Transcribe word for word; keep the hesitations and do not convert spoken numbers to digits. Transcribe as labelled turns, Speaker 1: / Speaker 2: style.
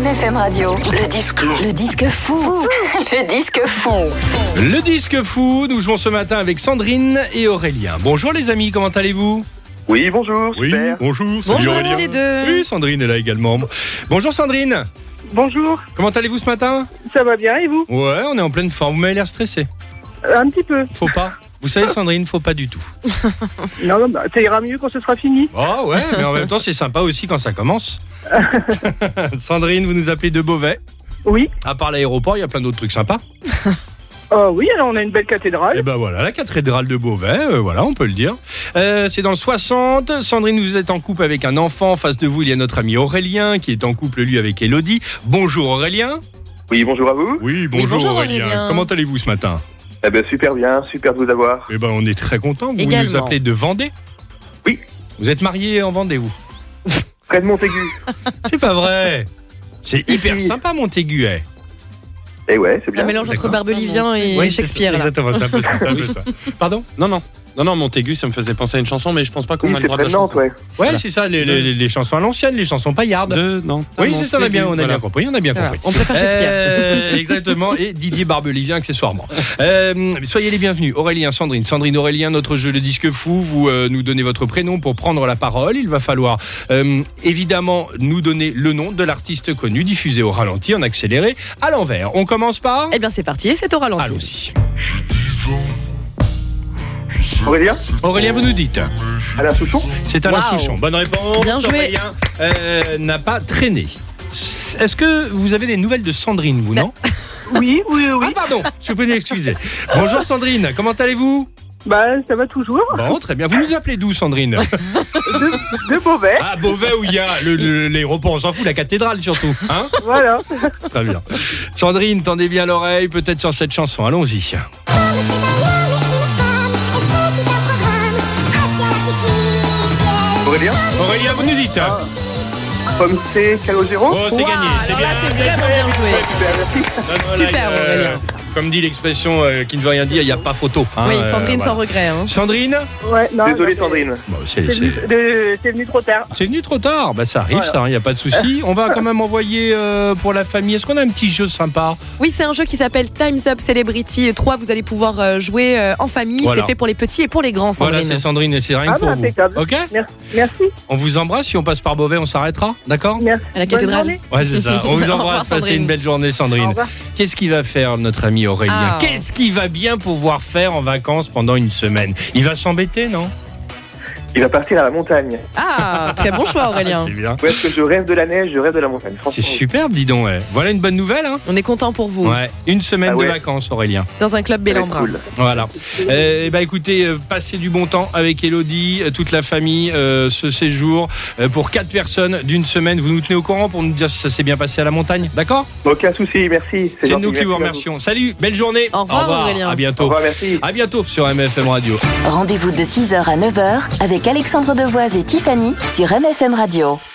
Speaker 1: F M Radio. Le disque. Le disque fou. Le disque fou.
Speaker 2: Le disque fou, nous jouons ce matin avec Sandrine et Aurélien. Bonjour les amis, comment allez-vous ?
Speaker 3: Oui, bonjour,
Speaker 2: Oui,
Speaker 3: super.
Speaker 2: bonjour. Salut
Speaker 4: Bonjour
Speaker 2: Aurélien.
Speaker 4: les deux.
Speaker 2: Oui, Sandrine est là également. Bonjour Sandrine,
Speaker 3: Bonjour,
Speaker 2: comment allez-vous ce matin ?
Speaker 3: ça va bien et vous ?
Speaker 2: Ouais, on est en pleine forme, vous m'avez l'air stressé.
Speaker 3: Euh, Un petit peu.
Speaker 2: Faut pas. Vous savez Sandrine, faut pas du tout.
Speaker 3: Non, non, bah, ça ira mieux quand ce sera fini.
Speaker 2: Oh ouais, mais en même temps c'est sympa aussi quand ça commence. Sandrine, vous nous appelez de Beauvais.
Speaker 3: Oui.
Speaker 2: À part l'aéroport, il y a plein d'autres trucs sympas.
Speaker 3: Oh oui, alors on a une belle cathédrale.
Speaker 2: Et ben voilà, la cathédrale de Beauvais, euh, voilà, on peut le dire. Euh, c'est dans le soixante. Sandrine, vous êtes en couple avec un enfant. En face de vous, il y a notre ami Aurélien qui est en couple, lui, avec Elodie. Bonjour Aurélien.
Speaker 3: Oui, bonjour à vous.
Speaker 2: Oui, bonjour,
Speaker 4: bonjour,
Speaker 2: Aurélien.
Speaker 4: Aurélien.
Speaker 2: Comment allez-vous ce matin ?
Speaker 3: Eh ben super bien, super de vous avoir.
Speaker 2: Eh ben on est très contents. Vous
Speaker 4: Également.
Speaker 2: nous appelez de Vendée ?
Speaker 3: Oui.
Speaker 2: Vous êtes marié en Vendée, vous ?
Speaker 3: Près de Montaigu.
Speaker 2: C'est pas vrai. C'est hyper
Speaker 3: Si.
Speaker 2: sympa, Montaigu. eh.
Speaker 3: Eh ouais, c'est bien.
Speaker 4: Un mélange entre
Speaker 2: D'accord.
Speaker 4: Barbelivien et
Speaker 2: Oui,
Speaker 4: Shakespeare
Speaker 2: c'est-
Speaker 4: là.
Speaker 2: Exactement, c'est un peu ça. C'est un peu ça. Pardon ?
Speaker 5: Non, non. Non, non, Montaigu, ça me faisait penser à une chanson, mais je pense pas qu'on
Speaker 3: Oui,
Speaker 5: a le
Speaker 3: c'est
Speaker 5: droit de
Speaker 3: près
Speaker 5: la
Speaker 3: de Nantes,
Speaker 5: chanson.
Speaker 3: ouais.
Speaker 2: Ouais,
Speaker 5: Voilà.
Speaker 2: c'est ça, les, les- les chansons à l'ancienne, les chansons paillardes.
Speaker 5: De Nantes. à
Speaker 2: Oui, c'est ça, on a bien, on a
Speaker 5: Montaigu,
Speaker 2: bien
Speaker 5: voilà.
Speaker 2: compris, on a bien
Speaker 4: Voilà.
Speaker 2: compris.
Speaker 4: On préfère Shakespeare.
Speaker 2: Euh, exactement, et Didier Barbelivien accessoirement. Euh, soyez les bienvenus, Aurélien, Sandrine. Sandrine, Aurélien, notre jeu Le Disque Fou, vous euh, nous donnez votre prénom pour prendre la parole. Il va falloir euh, évidemment nous donner le nom de l'artiste connu, diffusé au ralenti, en accéléré, à l'envers. On commence par...
Speaker 4: Eh bien c'est parti, c'est au ralenti.
Speaker 2: Allons-y.
Speaker 3: Aurélien,
Speaker 2: Aurélien, vous nous dites.
Speaker 3: Alain Souchon.
Speaker 2: C'est Alain
Speaker 4: Wow.
Speaker 2: Souchon. Bonne réponse.
Speaker 4: Bien joué.
Speaker 2: Aurélien euh, n'a pas traîné. Est-ce que vous avez des nouvelles de Sandrine, vous, non ?
Speaker 3: Oui, oui, oui.
Speaker 2: Ah pardon, je suis pris d'excuser. Bonjour Sandrine, comment allez-vous ?
Speaker 3: Bah, ça va toujours.
Speaker 2: Bon, très bien. Vous nous appelez d'où, Sandrine ?
Speaker 3: De Beauvais.
Speaker 2: Ah, Beauvais, où il y a le- le- l'aéroport, on s'en fout, la cathédrale surtout. Hein ?
Speaker 3: Voilà.
Speaker 2: Très bien. Sandrine, tendez bien l'oreille, peut-être sur cette chanson. Allons-y.
Speaker 3: Aurélien,
Speaker 2: Aurélien, vous nous dites. Hein ?
Speaker 3: Pomme C, Calogero.
Speaker 2: Oh, c'est gagné, c'est
Speaker 4: Alors
Speaker 2: bien.
Speaker 4: là c'est vraiment bien joué.
Speaker 3: Super, merci.
Speaker 2: Voilà,
Speaker 4: Super,
Speaker 2: euh,
Speaker 4: Aurélien.
Speaker 2: Comme dit l'expression euh, qui ne veut rien dire, il n'y a pas photo. hein,
Speaker 4: Oui,
Speaker 2: euh,
Speaker 4: Sandrine
Speaker 2: voilà.
Speaker 4: sans regret. Hein.
Speaker 2: Sandrine ?
Speaker 3: Ouais, non.
Speaker 2: Ah,
Speaker 3: non,
Speaker 2: bah,
Speaker 3: c'est-
Speaker 2: Bon, c'est-
Speaker 3: C'est
Speaker 2: c'est-
Speaker 3: venu, de- c'est venu trop tard.
Speaker 2: C'est venu trop tard, bah ça arrive,
Speaker 3: Voilà.
Speaker 2: ça, il n'y a pas de souci. On va quand même envoyer euh, pour la famille. Est-ce qu'on a un petit jeu sympa ?
Speaker 4: Oui, c'est un jeu qui s'appelle Time's Up Celebrity trois. Vous allez pouvoir euh, jouer euh, en famille.
Speaker 2: Voilà.
Speaker 4: C'est fait pour les petits et pour les grands,
Speaker 2: Voilà,
Speaker 4: Sandrine.
Speaker 2: c'est Sandrine et c'est rien
Speaker 3: Ah,
Speaker 2: que pour
Speaker 3: bah,
Speaker 2: vous.
Speaker 3: impeccable.
Speaker 2: Ok ?
Speaker 3: Merci. Merci.
Speaker 2: On vous embrasse. Si on passe par Beauvais, on s'arrêtera. D'accord ?
Speaker 3: Merci.
Speaker 4: À la
Speaker 3: Bonne
Speaker 4: cathédrale.
Speaker 3: journée.
Speaker 2: Ouais, c'est ça. On vous
Speaker 4: Au revoir,
Speaker 2: embrasse. Passez
Speaker 4: Sandrine.
Speaker 2: une belle journée,
Speaker 3: Au
Speaker 2: Sandrine.
Speaker 3: revoir.
Speaker 2: Qu'est-ce qu'il va faire, notre ami Aurélien ?
Speaker 4: Ah.
Speaker 2: Qu'est-ce qu'il va bien pouvoir faire en vacances pendant une semaine ? Il va s'embêter, non ?
Speaker 3: Il va partir à la montagne.
Speaker 4: Ah, très bon choix, Aurélien.
Speaker 2: C'est bien.
Speaker 3: Où est-ce que je rêve de la neige, je rêve de la montagne.
Speaker 2: C'est
Speaker 3: Franchement.
Speaker 2: superbe, dis donc. Ouais. Voilà une bonne nouvelle, hein ?
Speaker 4: On est content pour vous.
Speaker 2: Ouais. Une semaine
Speaker 3: Ah ouais.
Speaker 2: de vacances, Aurélien.
Speaker 4: Dans un club
Speaker 3: Ça va être
Speaker 4: Bélambra.
Speaker 3: cool.
Speaker 2: Voilà. Euh, et bah écoutez, euh, passez du bon temps avec Elodie, euh, toute la famille, euh, ce séjour euh, pour quatre personnes d'une semaine. Vous nous tenez au courant pour nous dire si ça s'est bien passé à la montagne, d'accord ?
Speaker 3: Aucun souci, merci.
Speaker 2: C'est
Speaker 3: gentil,
Speaker 2: nous qui
Speaker 3: merci
Speaker 2: vous
Speaker 3: à
Speaker 2: remercions. Salut, belle journée.
Speaker 4: Au revoir, Aurélien.
Speaker 2: À
Speaker 3: Au
Speaker 2: bientôt.
Speaker 3: revoir, merci.
Speaker 2: À bientôt sur M F M Radio.
Speaker 1: Rendez-vous de six heures à neuf heures avec Alexandre Devoise et Tiffany sur M F M Radio.